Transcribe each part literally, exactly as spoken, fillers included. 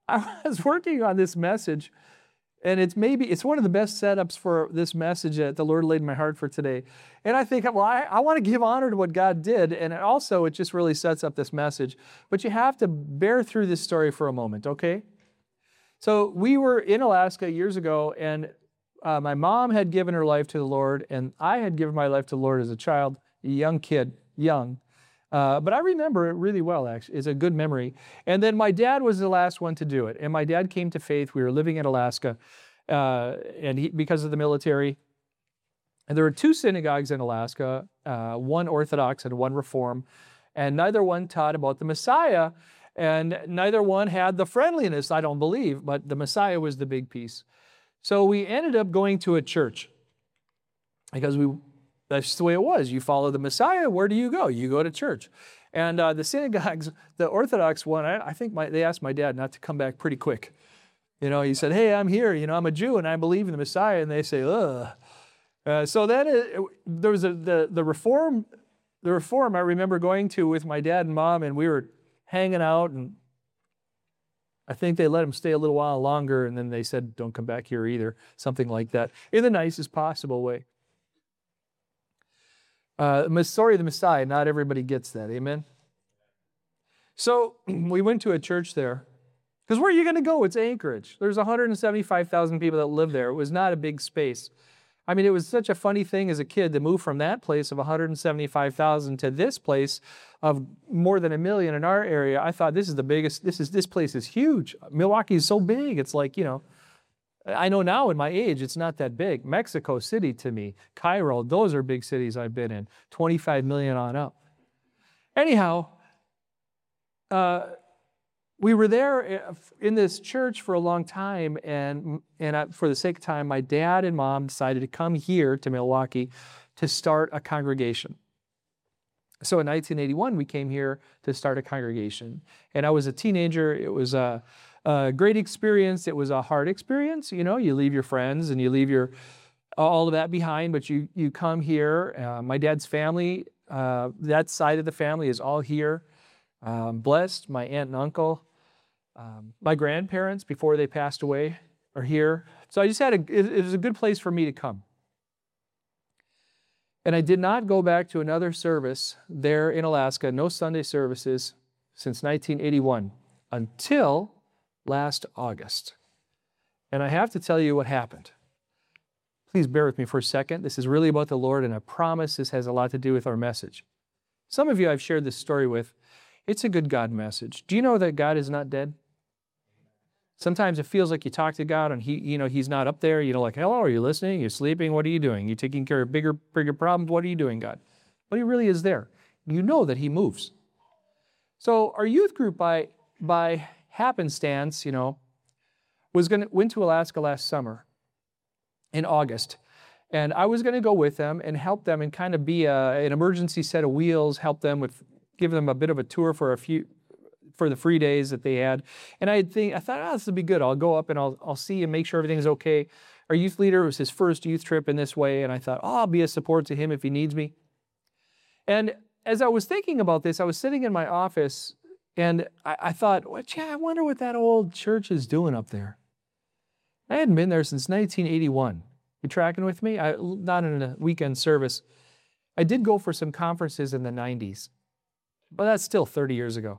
I was working on this message, and it's maybe, it's one of the best setups for this message that the Lord laid in my heart for today. And I think, well, I, I want to give honor to what God did, and also it just really sets up this message. But you have to bear through this story for a moment, okay? So we were in Alaska years ago, and uh, my mom had given her life to the Lord, and I had given my life to the Lord as a child, a young kid, young. Uh, but I remember it really well, actually. It's a good memory. And then my dad was the last one to do it. And my dad came to faith. We were living in Alaska uh, and he, because of the military. And there were two synagogues in Alaska, uh, one Orthodox and one Reform. And neither one taught about the Messiah. And neither one had the friendliness, I don't believe. But the Messiah was the big piece. So we ended up going to a church because we... That's the way it was. You follow the Messiah, where do you go? You go to church. And uh, the synagogues, the Orthodox one, I, I think my, they asked my dad not to come back pretty quick. You know, he said, hey, I'm here. You know, I'm a Jew and I believe in the Messiah. And they say, ugh. Uh, so then it, it, there was a, the, the Reform, the Reform I remember going to with my dad and mom, and we were hanging out, and I think they let him stay a little while longer, and then they said, don't come back here either, something like that, in the nicest possible way. Uh, story of the Messiah, not everybody gets that, amen? So we went to a church there, because where are you going to go? It's Anchorage. There's one hundred seventy-five thousand people that live there. It was not a big space. I mean, it was such a funny thing as a kid to move from that place of one hundred seventy-five thousand to this place of more than a million in our area. I thought, this is the biggest, this is this place is huge. Milwaukee is so big. It's like, you know, I know now in my age, it's not that big. Mexico City to me, Cairo, those are big cities I've been in, twenty-five million on up. Anyhow, uh, we were there in this church for a long time, and, and I, for the sake of time, my dad and mom decided to come here to Milwaukee to start a congregation. So in nineteen eighty-one, we came here to start a congregation. And I was a teenager. It was a... A great experience. It was a hard experience. You know, you leave your friends and you leave your all of that behind, but you you come here. Uh, my dad's family, uh, that side of the family is all here. Um, blessed. My aunt and uncle, um, my grandparents before they passed away are here. So I just had a, it, it was a good place for me to come. And I did not go back to another service there in Alaska, no Sunday services since nineteen eighty-one until last August. And I have to tell you what happened. Please bear with me for a second. This is really about the Lord, and I promise this has a lot to do with our message. Some of you I've shared this story with. It's a good God message. Do you know that God is not dead? Sometimes it feels like you talk to God and he, you know, He's not up there. You know, like, hello, are you listening? You're sleeping? What are you doing? You're taking care of bigger, bigger problems? What are you doing, God? But He really is there. You know that He moves. So our youth group, by by happenstance, you know, was going to went to Alaska last summer in August, and I was going to go with them and help them and kind of be a, an emergency set of wheels, help them with, give them a bit of a tour for a few, for the free days that they had. And I think I thought, oh, this would be good. I'll go up and I'll I'll see and make sure everything's okay. Our youth leader, it was his first youth trip in this way, and I thought, oh, I'll be a support to him if he needs me. And as I was thinking about this, I was sitting in my office. And I, I thought, well, yeah, I wonder what that old church is doing up there. I hadn't been there since nineteen eighty-one. You tracking with me? I, not in a weekend service. I did go for some conferences in the nineties, but that's still thirty years ago.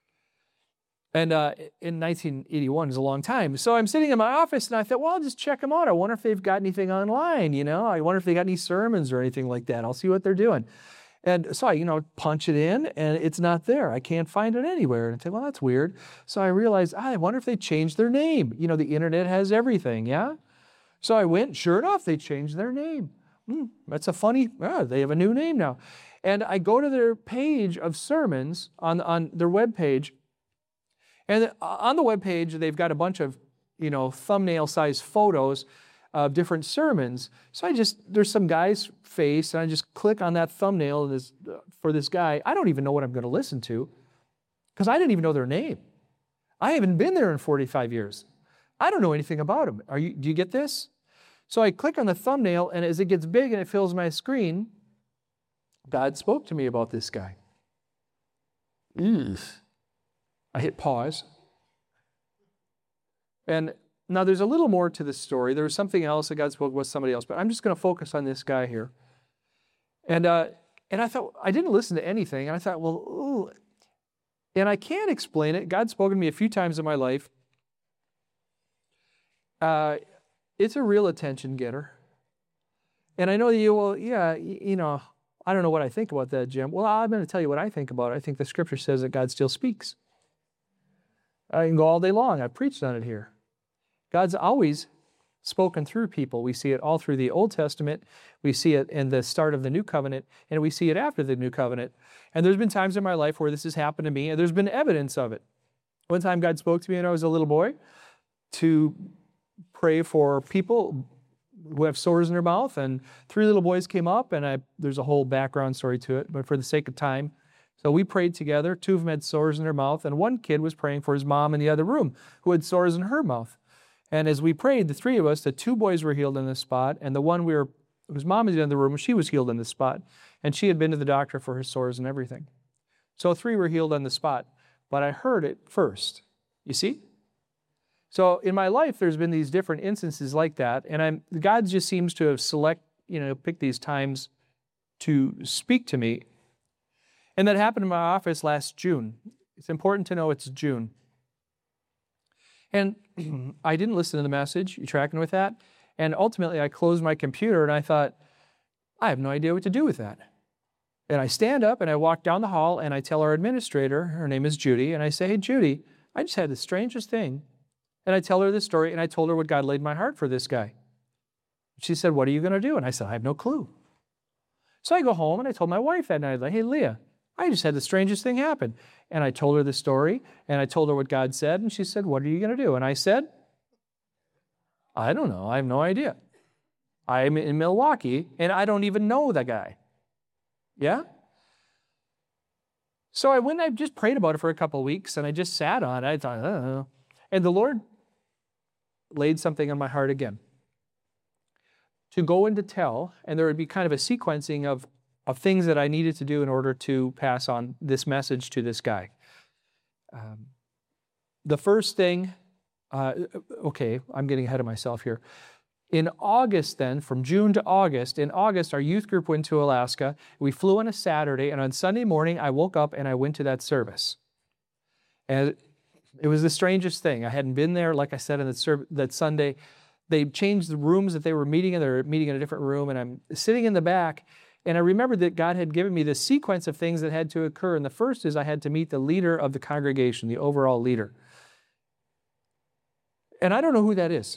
And uh, in nineteen eighty-one is a long time. So I'm sitting in my office, and I thought, well, I'll just check them out. I wonder if they've got anything online, you know? I wonder if they got any sermons or anything like that. I'll see what they're doing. And so I, you know, punch it in, and it's not there. I can't find it anywhere. And I think, well, that's weird. So I realized, ah, I wonder if they changed their name. You know, the internet has everything, yeah? So I went, sure enough, they changed their name. Hmm, that's a funny, ah, they have a new name now. And I go to their page of sermons on, on their webpage, and on the webpage, they've got a bunch of, you know, thumbnail-sized photos of different sermons. So I just, there's some guy's face, and I just click on that thumbnail this, uh, for this guy. I don't even know what I'm going to listen to, because I didn't even know their name. I haven't been there in forty-five years. I don't know anything about them. Are you, do you get this? So I click on the thumbnail, and as it gets big and it fills my screen, God spoke to me about this guy. Eesh. I hit pause. And now there's a little more to this story. There was something else that God spoke with somebody else, but I'm just going to focus on this guy here. And uh, and I thought, I didn't listen to anything. And I thought, well, ooh. And I can't explain it. God's spoken to me a few times in my life. Uh, it's a real attention getter. And I know that you will, yeah, you know, I don't know what I think about that, Jim. Well, I'm going to tell you what I think about it. I think the Scripture says that God still speaks. I can go all day long. I've preached on it here. God's always spoken through people. We see it all through the Old Testament. We see it in the start of the New Covenant, and we see it after the New Covenant. And there's been times in my life where this has happened to me, and there's been evidence of it. One time God spoke to me when I was a little boy to pray for people who have sores in their mouth, and three little boys came up, and I, there's a whole background story to it, but for the sake of time, so we prayed together. Two of them had sores in their mouth, and one kid was praying for his mom in the other room who had sores in her mouth. And as we prayed, the three of us, the two boys were healed in this spot, and the one we were, whose mom was in the room, she was healed in this spot, and she had been to the doctor for her sores and everything. So three were healed on the spot, but I heard it first. You see? So in my life, there's been these different instances like that, and I'm, God just seems to have select, you know, picked these times to speak to me. And that happened in my office last June. It's important to know it's June. And I didn't listen to the message. You tracking with that? And ultimately, I closed my computer, and I thought, I have no idea what to do with that. And I stand up, and I walk down the hall, and I tell our administrator, her name is Judy, and I say, hey, Judy, I just had the strangest thing. And I tell her this story, and I told her what God laid in my heart for this guy. She said, what are you going to do? And I said, I have no clue. So I go home, and I told my wife that night, like, hey, Leah, I just had the strangest thing happen. And I told her the story, and I told her what God said, and she said, what are you going to do? And I said, I don't know. I have no idea. I'm in Milwaukee, and I don't even know the guy. Yeah? So I went and I just prayed about it for a couple of weeks, and I just sat on it. I thought, I don't know. And the Lord laid something on my heart again to go and to tell, and there would be kind of a sequencing of, of things that I needed to do in order to pass on this message to this guy. Um, the first thing, uh, okay, I'm getting ahead of myself here. In August then, from June to August, in August, our youth group went to Alaska. We flew on a Saturday, and on Sunday morning, I woke up and I went to that service. And it was the strangest thing. I hadn't been there, like I said, on that, serv- that Sunday. They changed the rooms that they were meeting in. They were meeting in a different room, and I'm sitting in the back, and I remembered that God had given me this sequence of things that had to occur. And the first is I had to meet the leader of the congregation, the overall leader. And I don't know who that is.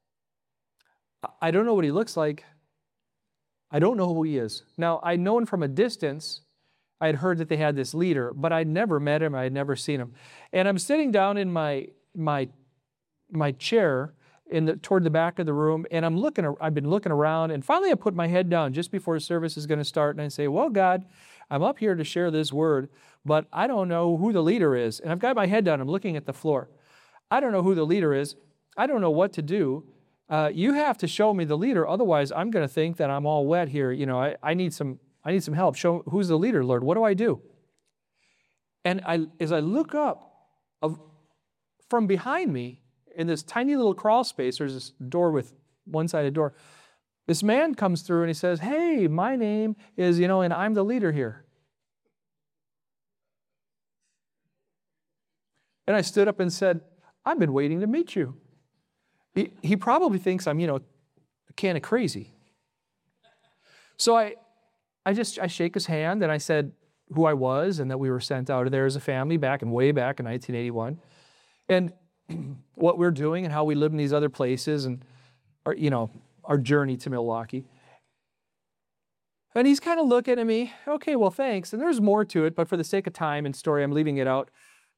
I don't know what he looks like. I don't know who he is. Now, I'd known from a distance, I had heard that they had this leader, but I'd never met him. I had never seen him. And I'm sitting down in my my my chair in the, toward the back of the room, and I'm looking. I've been looking around, and finally I put my head down just before service is going to start, and I say, well, God, I'm up here to share this word, but I don't know who the leader is. And I've got my head down. I'm looking at the floor. I don't know who the leader is. I don't know what to do. Uh, you have to show me the leader, otherwise I'm going to think that I'm all wet here. You know, I, I need some I need some help. Show who's the leader, Lord. What do I do? And I, as I look up, of, from behind me, in this tiny little crawl space, there's this door with one-sided door. This man comes through and he says, hey, my name is, you know, and I'm the leader here. And I stood up and said, I've been waiting to meet you. He, he probably thinks I'm, you know, kind of crazy. So I, I just, I shake his hand and I said who I was and that we were sent out of there as a family back and way back in nineteen eighty-one. And what we're doing and how we live in these other places and, our, you know, our journey to Milwaukee. And he's kind of looking at me, okay, well, thanks. And there's more to it, but for the sake of time and story, I'm leaving it out.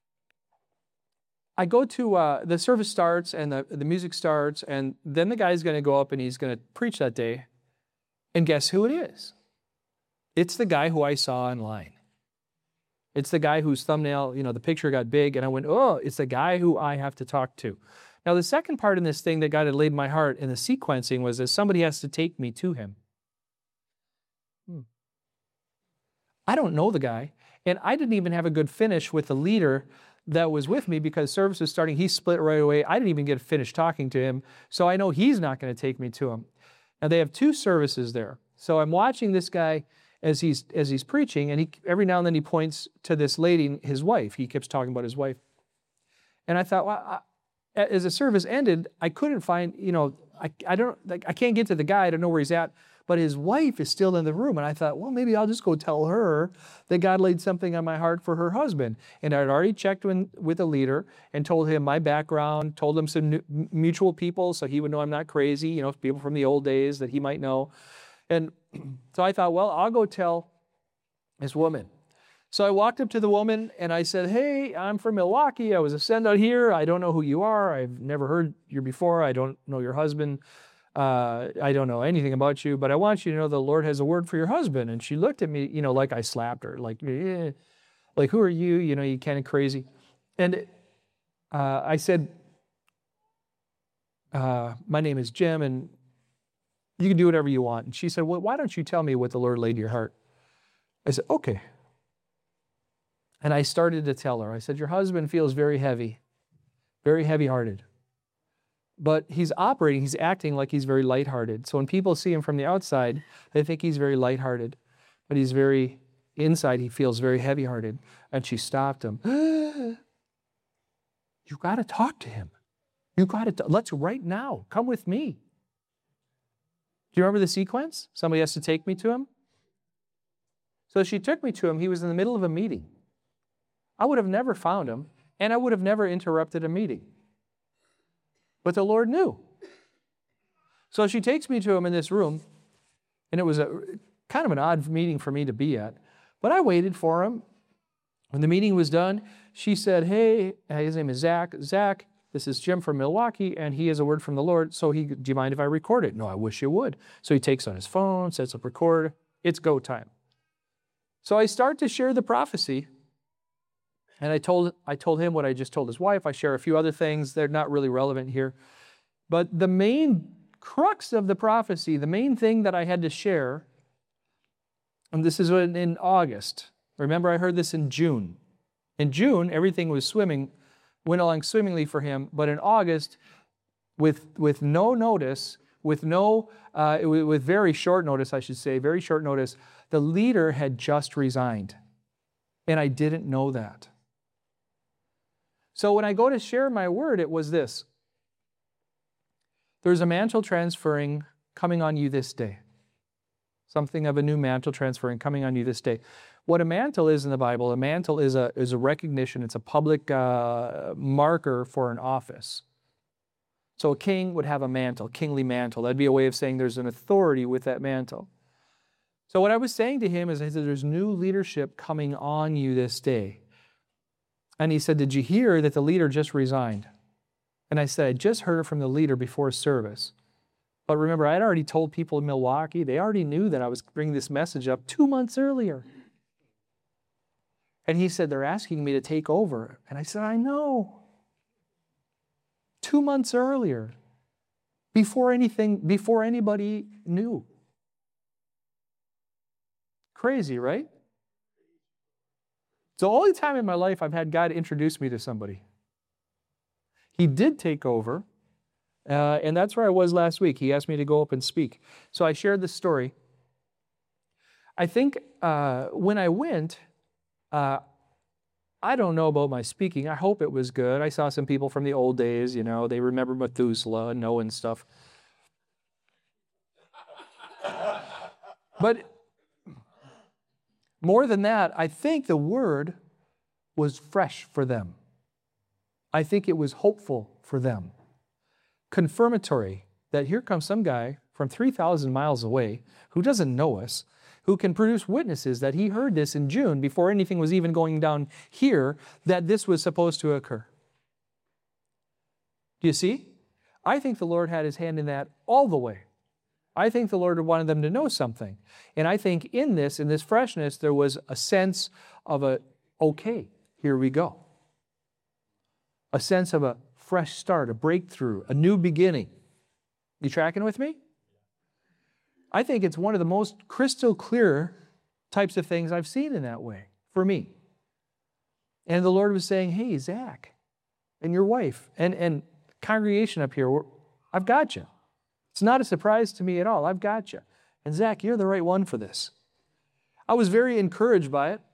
I go to, uh, the service starts and the, the music starts, and then the guy's going to go up and he's going to preach that day. And guess who it is? It's the guy who I saw online. It's the guy whose thumbnail, you know, the picture got big, and I went, oh, it's the guy who I have to talk to. Now, the second part in this thing that God had laid in my heart in the sequencing was that somebody has to take me to him. Hmm. I don't know the guy, and I didn't even have a good finish with the leader that was with me, because service was starting, he split right away. I didn't even get finished talking to him, so I know he's not going to take me to him. Now they have two services there. So I'm watching this guy as he's as he's preaching, and he every now and then he points to this lady, his wife. He keeps talking about his wife. And I thought, well, I, as the service ended, I couldn't find, you know, I, I don't, like, I can't get to the guy. I don't know where he's at. But his wife is still in the room. And I thought, well, maybe I'll just go tell her that God laid something on my heart for her husband. And I'd already checked in with a leader and told him my background, told him some mutual people so he would know I'm not crazy, you know, people from the old days that he might know. And so I thought, well, I'll go tell this woman. So I walked up to the woman and I said, hey, I'm from Milwaukee. I was a send out here. I don't know who you are. I've never heard you before. I don't know your husband. Uh, I don't know anything about you, but I want you to know the Lord has a word for your husband. And she looked at me, you know, like I slapped her, like, eh, like, who are you? You know, you kind of crazy. And uh, I said, uh, my name is Jim, and you can do whatever you want. And she said, well, why don't you tell me what the Lord laid in your heart? I said, okay. And I started to tell her, I said, your husband feels very heavy, very heavy-hearted. But he's operating, he's acting like he's very lighthearted. So when people see him from the outside, they think he's very lighthearted. But he's very, inside he feels very heavy-hearted. And she stopped him. You got to talk to him. You got to, let's right now, come with me. Do you remember the sequence? Somebody has to take me to him. So she took me to him. He was in the middle of a meeting. I would have never found him, and I would have never interrupted a meeting. But the Lord knew. So she takes me to him in this room, and it was a kind of an odd meeting for me to be at. But I waited for him. When the meeting was done, she said, hey, his name is Zach. Zach, this is Jim from Milwaukee, and he has a word from the Lord. So he, do you mind if I record it? No, I wish you would. So he takes on his phone, sets up record. It's go time. So I start to share the prophecy. And I told I told him what I just told his wife. I share a few other things. They're not really relevant here. But the main crux of the prophecy, the main thing that I had to share, and this is in, in August. Remember, I heard this in June. In June, everything was swimming, went along swimmingly for him. But in August, with, with no notice, with no, uh, with very short notice, I should say, very short notice, the leader had just resigned. And I didn't know that. So when I go to share my word, it was this. There's a mantle transferring coming on you this day. Something of a new mantle transferring coming on you this day. What a mantle is in the Bible, a mantle is a, is a recognition. It's a public uh, marker for an office. So a king would have a mantle, kingly mantle. That'd be a way of saying there's an authority with that mantle. So what I was saying to him is, I said, there's new leadership coming on you this day. And he said, did you hear that the leader just resigned? And I said, I just heard it from the leader before service. But remember, I had already told people in Milwaukee, they already knew that I was bringing this message up two months earlier. And he said, they're asking me to take over. And I said, I know. Two months earlier, before anything, before anybody knew. Crazy, right? It's the only time in my life I've had God introduce me to somebody. He did take over, uh, and that's where I was last week. He asked me to go up and speak. So I shared this story. I think uh, when I went, uh, I don't know about my speaking. I hope it was good. I saw some people from the old days, you know, they remember Methuselah and Noah and stuff. But more than that, I think the word was fresh for them. I think it was hopeful for them. Confirmatory that here comes some guy from three thousand miles away who doesn't know us, who can produce witnesses that he heard this in June before anything was even going down here, that this was supposed to occur. Do you see? I think the Lord had his hand in that all the way. I think the Lord wanted them to know something. And I think in this, in this freshness, there was a sense of a, okay, here we go. A sense of a fresh start, a breakthrough, a new beginning. You tracking with me? I think it's one of the most crystal clear types of things I've seen in that way, for me. And the Lord was saying, hey, Zach, and your wife, and, and congregation up here, I've got you. It's not a surprise to me at all. I've got you. And Zach, you're the right one for this. I was very encouraged by it.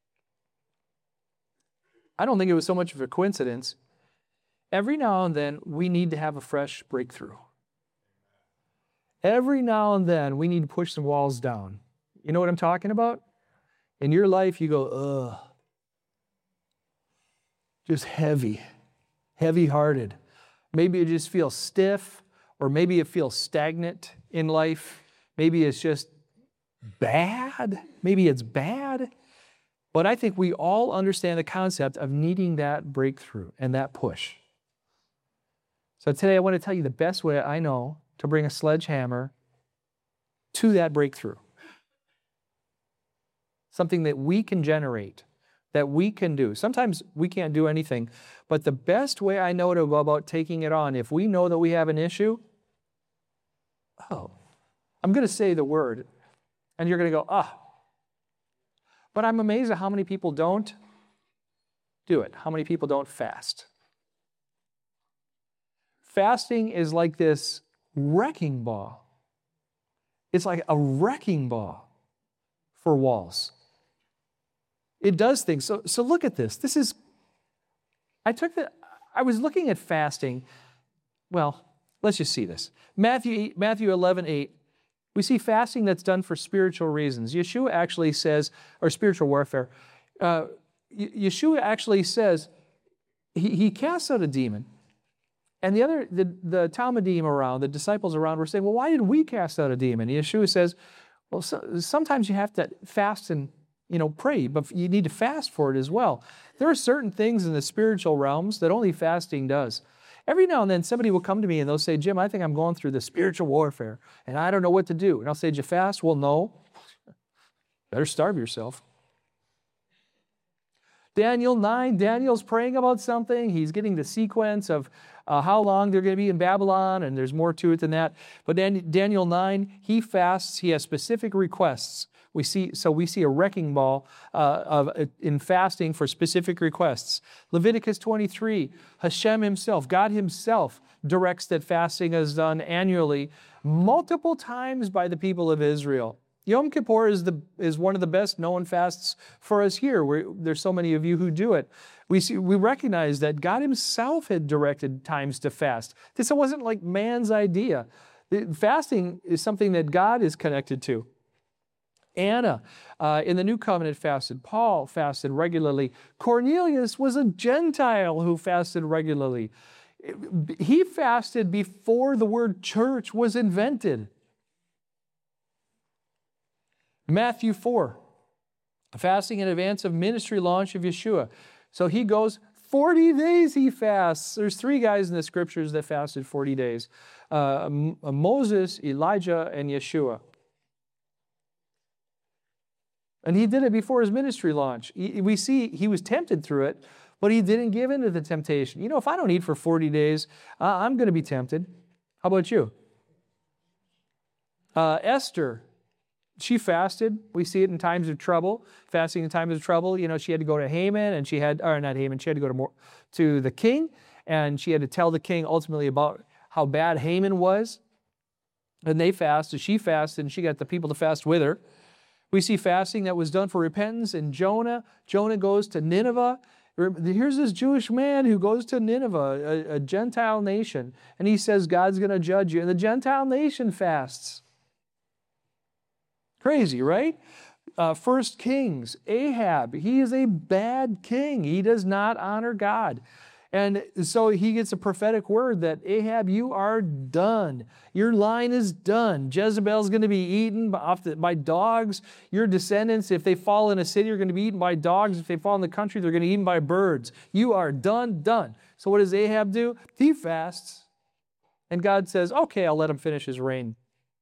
I don't think it was so much of a coincidence. Every now and then, we need to have a fresh breakthrough. Every now and then, we need to push some walls down. You know what I'm talking about? In your life, you go, ugh. Just heavy, heavy-hearted. Maybe you just feel stiff, or maybe you feel stagnant in life. Maybe it's just bad. Maybe it's bad. But I think we all understand the concept of needing that breakthrough and that push. So today I want to tell you the best way I know to bring a sledgehammer to that breakthrough. Something that we can generate, that we can do. Sometimes we can't do anything, but the best way I know to go about taking it on, if we know that we have an issue, oh, I'm going to say the word, and you're going to go, ah. But I'm amazed at how many people don't do it, how many people don't fast. Fasting is like this wrecking ball. It's like a wrecking ball for walls. It does things. So, so look at this. This is, I took the, I was looking at fasting. Well, let's just see this. Matthew, Matthew eleven eight. We see fasting that's done for spiritual reasons. Yeshua actually says, or spiritual warfare, uh, Yeshua actually says, he, he casts out a demon. And the other, the, the Talmudim around, the disciples around were saying, well, why did we cast out a demon? Yeshua says, well, so, sometimes you have to fast and, you know, pray, but you need to fast for it as well. There are certain things in the spiritual realms that only fasting does. Every now and then somebody will come to me and they'll say, Jim, I think I'm going through the spiritual warfare and I don't know what to do. And I'll say, did you fast? Well, no. Better starve yourself. Daniel nine, Daniel's praying about something. He's getting the sequence of uh, how long they're going to be in Babylon, and there's more to it than that. But Dan- Daniel nine, he fasts. He has specific requests. We see, so we see a wrecking ball uh, of uh, in fasting for specific requests. Leviticus twenty-three, Hashem himself, God himself, directs that fasting is done annually multiple times by the people of Israel. Yom Kippur is the is one of the best known fasts for us here. We're, there's so many of you who do it. We see, we recognize that God himself had directed times to fast. This wasn't like man's idea. The, fasting is something that God is connected to. Anna uh, in the New Covenant fasted. Paul fasted regularly. Cornelius was a Gentile who fasted regularly. He fasted before the word church was invented. Matthew four, fasting in advance of ministry launch of Yeshua. So he goes, forty days he fasts. There's three guys in the scriptures that fasted forty days. Uh, Moses, Elijah, and Yeshua. And he did it before his ministry launch. We see he was tempted through it, but he didn't give in to the temptation. You know, if I don't eat for forty days, uh, I'm going to be tempted. How about you? Uh, Esther, she fasted. We see it in times of trouble. Fasting in times of trouble. You know, she had to go to Haman, and she had, or not Haman, she had to go to more, to the king, and she had to tell the king ultimately about how bad Haman was. And they fasted. She fasted, and she got the people to fast with her. We see fasting that was done for repentance in Jonah. Jonah goes to Nineveh. Here's this Jewish man who goes to Nineveh, a, a Gentile nation, and he says God's going to judge you. And the Gentile nation fasts. Crazy, right? Uh, First Kings, Ahab, he is a bad king. He does not honor God. And so he gets a prophetic word that, Ahab, you are done. Your line is done. Jezebel's going to be eaten by dogs. Your descendants, if they fall in a city, are going to be eaten by dogs. If they fall in the country, they're going to be eaten by birds. You are done, done. So what does Ahab do? He fasts. And God says, okay, I'll let him finish his reign.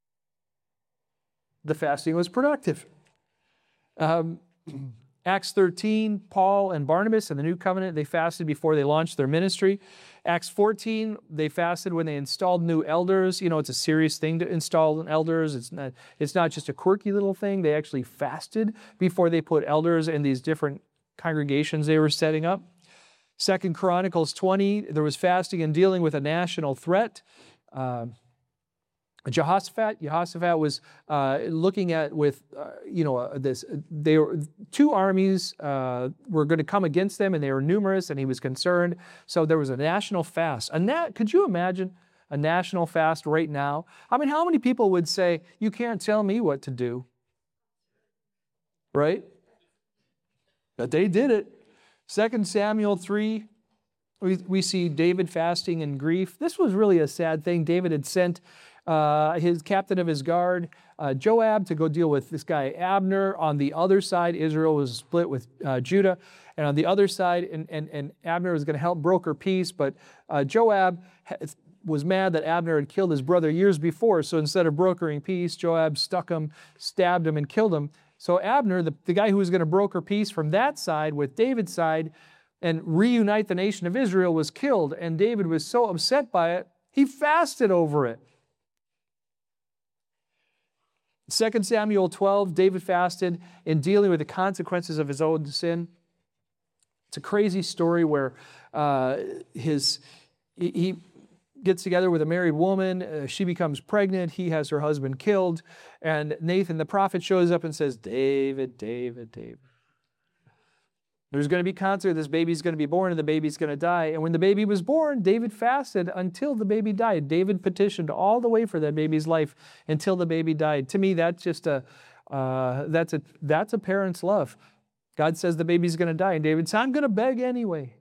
The fasting was productive. Um, Acts thirteen, Paul and Barnabas in the New Covenant, they fasted before they launched their ministry. Acts fourteen, they fasted when they installed new elders. You know, it's a serious thing to install elders. It's not, it's not just a quirky little thing. They actually fasted before they put elders in these different congregations they were setting up. Second Chronicles twenty, there was fasting and dealing with a national threat. Uh, Jehoshaphat, Jehoshaphat was uh, looking at with, uh, you know, uh, this, they were, two armies uh, were going to come against them, and they were numerous, and he was concerned. So there was a national fast. A nat- could you imagine a national fast right now? I mean, how many people would say, you can't tell me what to do? Right? But they did it. Second Samuel three, we, we see David fasting in grief. This was really a sad thing. David had sent uh, his captain of his guard, uh, Joab, to go deal with this guy Abner. On the other side, Israel was split with uh, Judah. And on the other side, and, and, and Abner was going to help broker peace, but uh, Joab was mad that Abner had killed his brother years before. So instead of brokering peace, Joab stuck him, stabbed him, and killed him. So Abner, the, the guy who was going to broker peace from that side with David's side and reunite the nation of Israel, was killed. And David was so upset by it, he fasted over it. Second Samuel twelve, David fasted in dealing with the consequences of his own sin. It's a crazy story where uh, his he, he gets together with a married woman. Uh, she becomes pregnant. He has her husband killed. And Nathan the prophet shows up and says, David, David, David. There's going to be cancer. This baby's going to be born and the baby's going to die. And when the baby was born, David fasted until the baby died. David petitioned all the way for that baby's life until the baby died. To me, that's just a, uh, that's a, that's a parent's love. God says the baby's going to die. And David said, I'm going to beg anyway.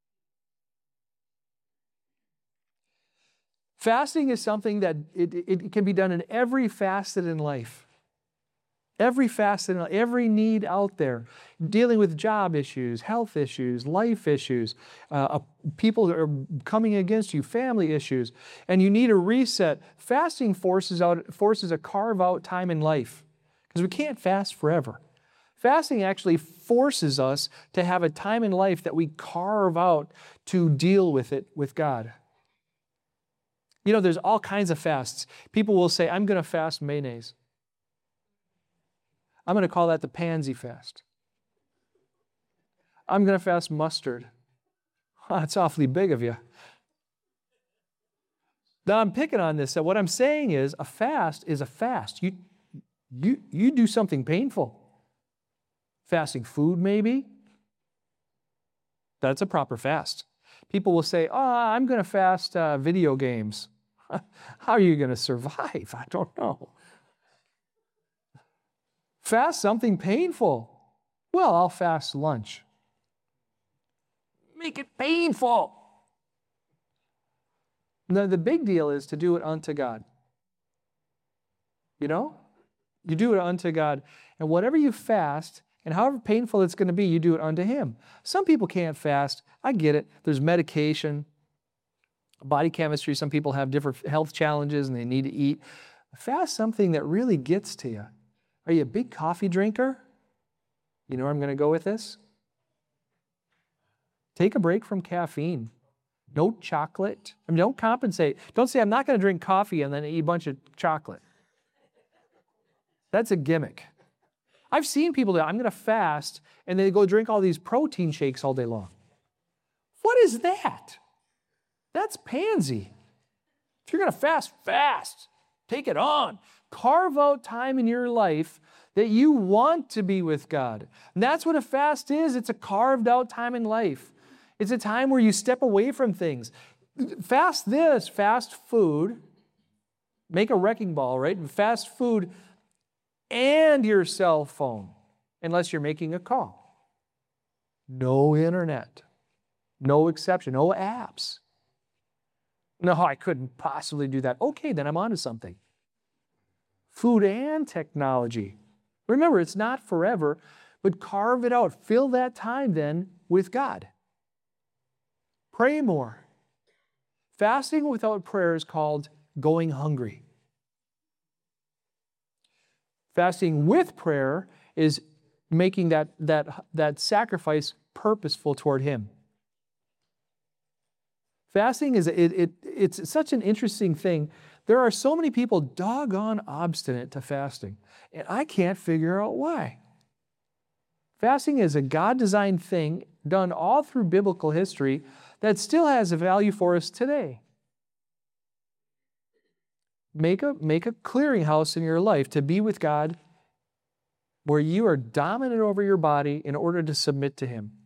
Fasting is something that it, it can be done in every facet in life. Every facet, every need out there, dealing with job issues, health issues, life issues, uh, people that are coming against you, family issues, and you need a reset. Fasting forces out, forces a carve out time in life, because we can't fast forever. Fasting actually forces us to have a time in life that we carve out to deal with it with God. You know, there's all kinds of fasts. People will say, I'm going to fast mayonnaise. I'm going to call that the pansy fast. I'm going to fast mustard. Oh, that's awfully big of you. Now, I'm picking on this. So what I'm saying is a fast is a fast. You, you, you do something painful. Fasting food, maybe. That's a proper fast. People will say, oh, I'm going to fast uh, video games. How are you going to survive? I don't know. Fast something painful. Well, I'll fast lunch. Make it painful. Now, the big deal is to do it unto God. You know? You do it unto God. And whatever you fast, and however painful it's going to be, you do it unto Him. Some people can't fast. I get it. There's medication, body chemistry. Some people have different health challenges and they need to eat. Fast something that really gets to you. Are you a big coffee drinker? You know where I'm going to go with this? Take a break from caffeine. No chocolate. I mean, don't compensate. Don't say, I'm not going to drink coffee and then eat a bunch of chocolate. That's a gimmick. I've seen people that I'm going to fast and they go drink all these protein shakes all day long. What is that? That's pansy. If you're going to fast, fast. Take it on. Carve out time in your life that you want to be with God. And that's what a fast is. It's a carved out time in life. It's a time where you step away from things. Fast this, fast food. Make a wrecking ball, right? Fast food and your cell phone, unless you're making a call. No internet. No exception. No apps. No, I couldn't possibly do that. Okay, then I'm onto something. Food and technology. Remember, it's not forever, but carve it out. Fill that time then with God. Pray more. Fasting without prayer is called going hungry. Fasting with prayer is making that, that, that sacrifice purposeful toward Him. Fasting is it, it, it's such an interesting thing. There are so many people doggone obstinate to fasting, and I can't figure out why. Fasting is a God-designed thing done all through biblical history that still has a value for us today. Make a, make a clearinghouse in your life to be with God where you are dominant over your body in order to submit to Him.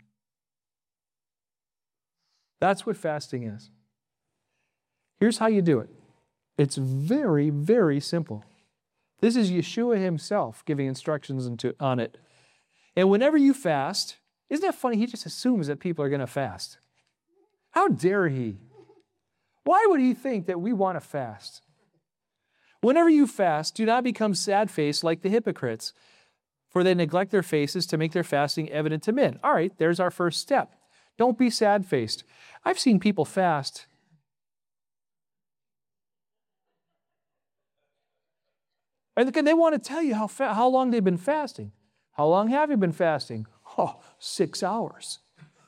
That's what fasting is. Here's how you do it. It's very, very simple. This is Yeshua Himself giving instructions into, on it. And whenever you fast, isn't that funny? He just assumes that people are going to fast. How dare He? Why would He think that we want to fast? Whenever you fast, do not become sad-faced like the hypocrites, for they neglect their faces to make their fasting evident to men. All right, there's our first step. Don't be sad-faced. I've seen people fast. And they want to tell you how, fa- how long they've been fasting. How long have you been fasting? Oh, six hours.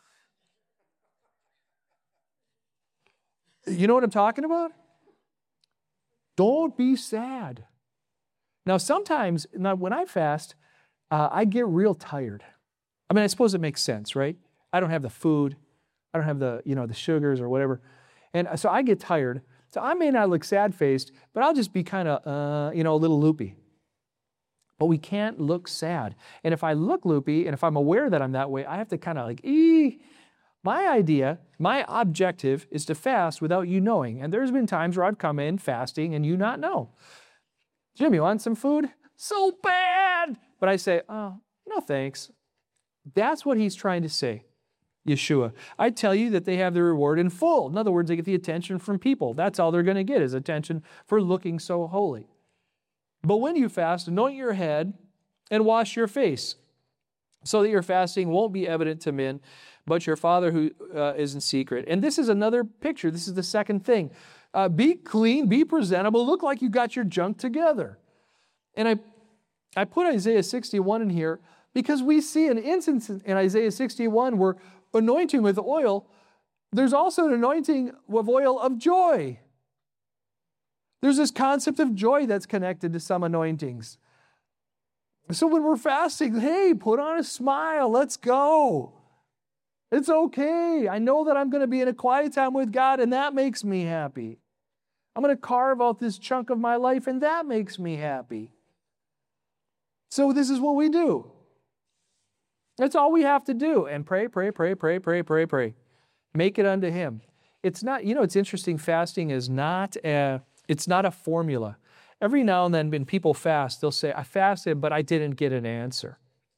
You know what I'm talking about? Don't be sad. Now, sometimes now when I fast, uh, I get real tired. I mean, I suppose it makes sense, right? I don't have the food. I don't have the, you know, the sugars or whatever. And so I get tired. So I may not look sad-faced, but I'll just be kind of, uh, you know, a little loopy. But we can't look sad. And if I look loopy, and if I'm aware that I'm that way, I have to kind of like, ee. My idea, my objective is to fast without you knowing. And there's been times where I've come in fasting and you not know. Jim, you want some food? So bad! But I say, oh, no thanks. That's what He's trying to say. Yeshua. I tell you that they have the reward in full. In other words, they get the attention from people. That's all they're going to get is attention for looking so holy. But when you fast, anoint your head and wash your face, so that your fasting won't be evident to men, but your Father who uh, is in secret. And this is another picture. This is the second thing. Uh, be clean, be presentable, look like you got your junk together. And I, I put Isaiah sixty-one in here because we see an instance in Isaiah sixty-one where anointing with oil, there's also an anointing with oil of joy. There's this concept of joy that's connected to some anointings. So when we're fasting, hey, put on a smile, let's go. It's okay. I know that I'm going to be in a quiet time with God, and that makes me happy. I'm going to carve out this chunk of my life, and that makes me happy. So this is what we do. That's all we have to do. And pray, pray, pray, pray, pray, pray, pray. Make it unto Him. It's not, you know, it's interesting. Fasting is not a, it's not a formula. Every now and then when people fast, they'll say, I fasted, but I didn't get an answer.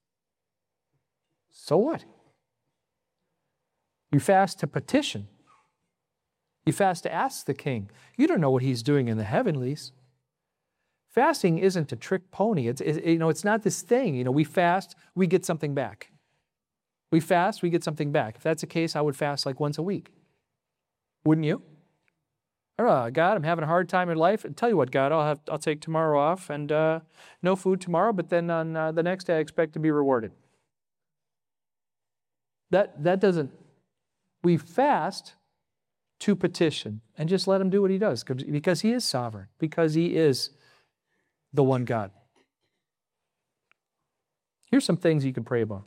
So what? You fast to petition. You fast to ask the King. You don't know what He's doing in the heavenlies. Fasting isn't a trick pony. It's, it, you know, it's not this thing. You know, we fast, we get something back. We fast, we get something back. If that's the case, I would fast like once a week. Wouldn't you? Oh, God, I'm having a hard time in life. And tell you what, God, I'll have I'll take tomorrow off and uh, no food tomorrow, but then on uh, the next day I expect to be rewarded. That that doesn't. We fast to petition and just let Him do what He does because He is sovereign, because He is the one God. Here's some things you can pray about.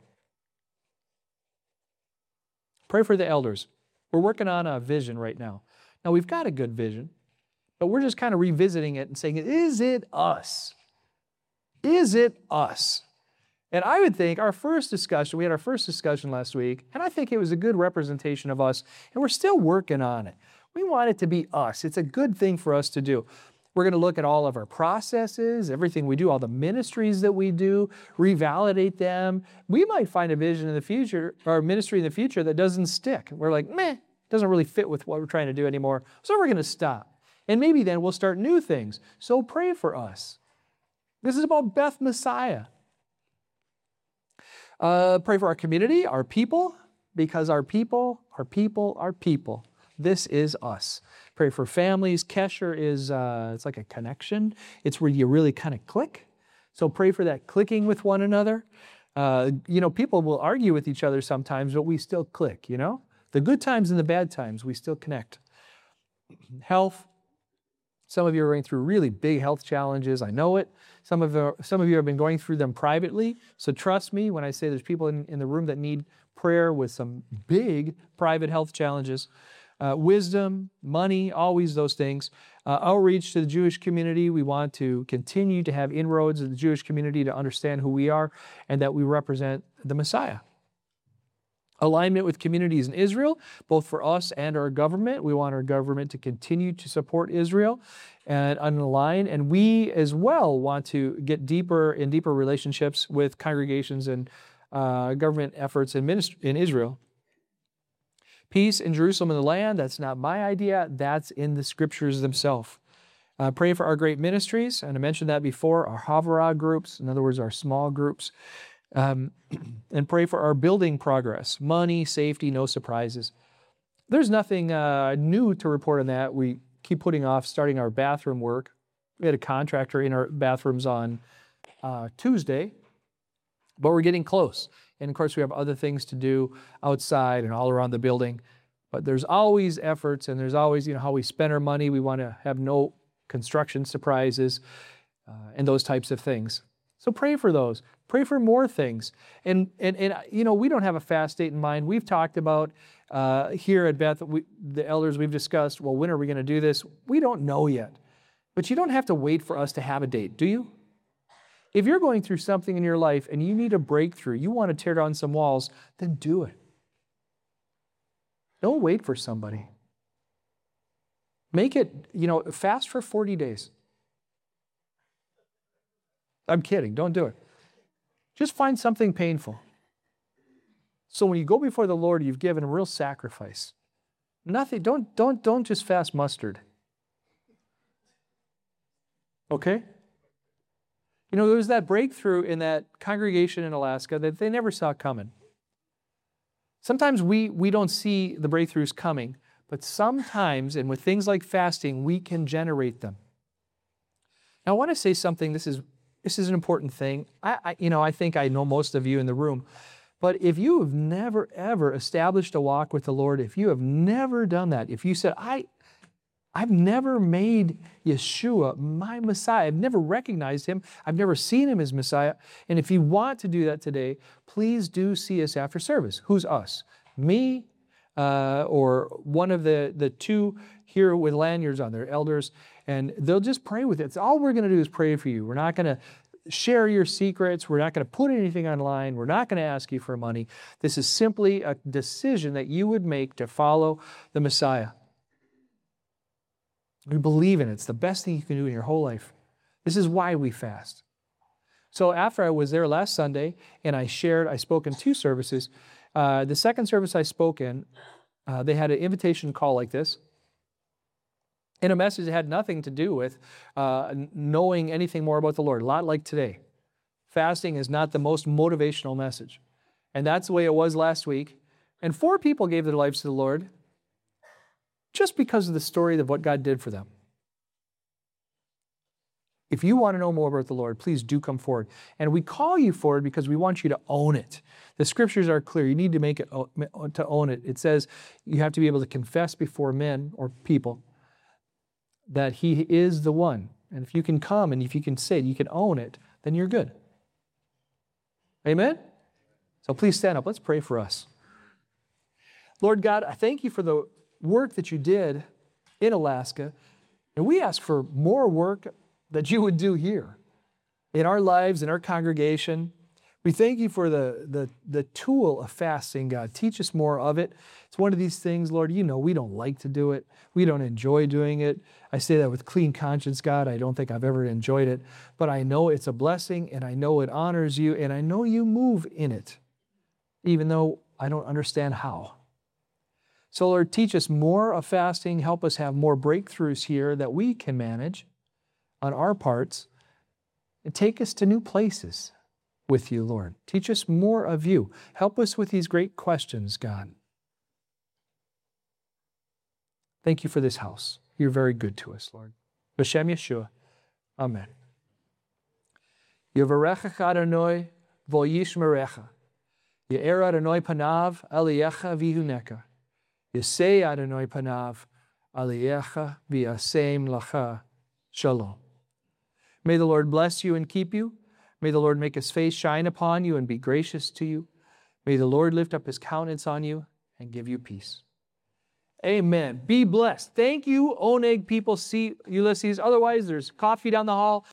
Pray for the elders. We're working on a vision right now. Now, we've got a good vision, but we're just kind of revisiting it and saying, is it us? Is it us? And I would think our first discussion, we had our first discussion last week, and I think it was a good representation of us, and we're still working on it. We want it to be us. It's a good thing for us to do. We're going to look at all of our processes, everything we do, all the ministries that we do, revalidate them. We might find a vision in the future, or a ministry in the future that doesn't stick. We're like, meh, doesn't really fit with what we're trying to do anymore. So we're going to stop. And maybe then we'll start new things. So pray for us. This is about Beth Messiah. Uh, pray for our community, our people, because our people, our people, our people. This is us. Pray for families. Kesher is, uh, it's like a connection. It's where you really kind of click. So pray for that clicking with one another. Uh, you know, people will argue with each other sometimes, but we still click, you know? The good times and the bad times, we still connect. Health. Some of you are going through really big health challenges. I know it. Some of you, some of you have been going through them privately. So trust me when I say there's people in, in the room that need prayer with some big private health challenges. Uh, wisdom, money, always those things. Uh, outreach to the Jewish community. We want to continue to have inroads in the Jewish community to understand who we are and that we represent the Messiah. Alignment with communities in Israel, both for us and our government. We want our government to continue to support Israel and align. And we as well want to get deeper and deeper relationships with congregations and uh, government efforts in, ministry, in Israel. Peace in Jerusalem and the land, that's not my idea. That's in the scriptures themselves. Uh, pray for our great ministries, and I mentioned that before, our Havara groups, in other words, our small groups. Um, and pray for our building progress. Money, safety, no surprises. There's nothing uh, new to report on that. We keep putting off starting our bathroom work. We had a contractor in our bathrooms on uh, Tuesday, but we're getting close. And of course, we have other things to do outside and all around the building. But there's always efforts, and there's always, you know, how we spend our money. We want to have no construction surprises uh, and those types of things. So pray for those. Pray for more things. And, and, and you know, we don't have a fast date in mind. We've talked about uh, here at Beth, we, the elders, we've discussed, well, when are we going to do this? We don't know yet. But you don't have to wait for us to have a date, do you? If you're going through something in your life and you need a breakthrough, you want to tear down some walls, then do it. Don't wait for somebody. Make it, you know, fast for forty days. I'm kidding. Don't do it. Just find something painful. So when you go before the Lord, you've given a real sacrifice. Nothing. Don't, don't, don't just fast mustard. Okay? You know, there was that breakthrough in that congregation in Alaska that they never saw coming. Sometimes we, we don't see the breakthroughs coming, but sometimes, and with things like fasting, we can generate them. Now, I want to say something. This is This is an important thing. I, I, you know, I think I know most of you in the room. But if you have never, ever established a walk with the Lord, if you have never done that, if you said, I, I've never made Yeshua my Messiah, I've never recognized Him, I've never seen Him as Messiah, and if you want to do that today, please do see us after service. Who's us? Me uh, or one of the, the two here with lanyards on their elders, and they'll just pray with it. It's all we're going to do is pray for you. We're not going to share your secrets. We're not going to put anything online. We're not going to ask you for money. This is simply a decision that you would make to follow the Messiah. We believe in it. It's the best thing you can do in your whole life. This is why we fast. So after I was there last Sunday and I shared, I spoke in two services. Uh, the second service I spoke in, uh, they had an invitation call like this. In a message that had nothing to do with uh, knowing anything more about the Lord. A lot like today. Fasting is not the most motivational message. And that's the way it was last week. And four people gave their lives to the Lord just because of the story of what God did for them. If you want to know more about the Lord, please do come forward. And we call you forward because we want you to own it. The scriptures are clear. You need to make it to own it. It says you have to be able to confess before men or people that He is the one. And if you can come and if you can say it, you can own it, then you're good. Amen? So please stand up. Let's pray for us. Lord God, I thank you for the work that you did in Alaska. And we ask for more work that you would do here in our lives, in our congregation. We thank you for the, the, the tool of fasting, God. Teach us more of it. It's one of these things, Lord, you know we don't like to do it. We don't enjoy doing it. I say that with clean conscience, God. I don't think I've ever enjoyed it. But I know it's a blessing, and I know it honors you, and I know you move in it, even though I don't understand how. So, Lord, teach us more of fasting. Help us have more breakthroughs here that we can manage on our parts, and take us to new places with you, Lord. Teach us more of you. Help us with these great questions, God. Thank you for this house. You're very good to us, Lord. B'Shem Yeshua. Amen. Yevarecha Adonai v'yishmerecha. Ye'er Adonai panav aliyecha v'yihuneka. Yesei Adonai panav aliyecha v'yasem lacha Shalom. May the Lord bless you and keep you. May the Lord make His face shine upon you and be gracious to you. May the Lord lift up His countenance on you and give you peace. Amen. Be blessed. Thank you, Oneg people. See Ulysses. Otherwise, there's coffee down the hall.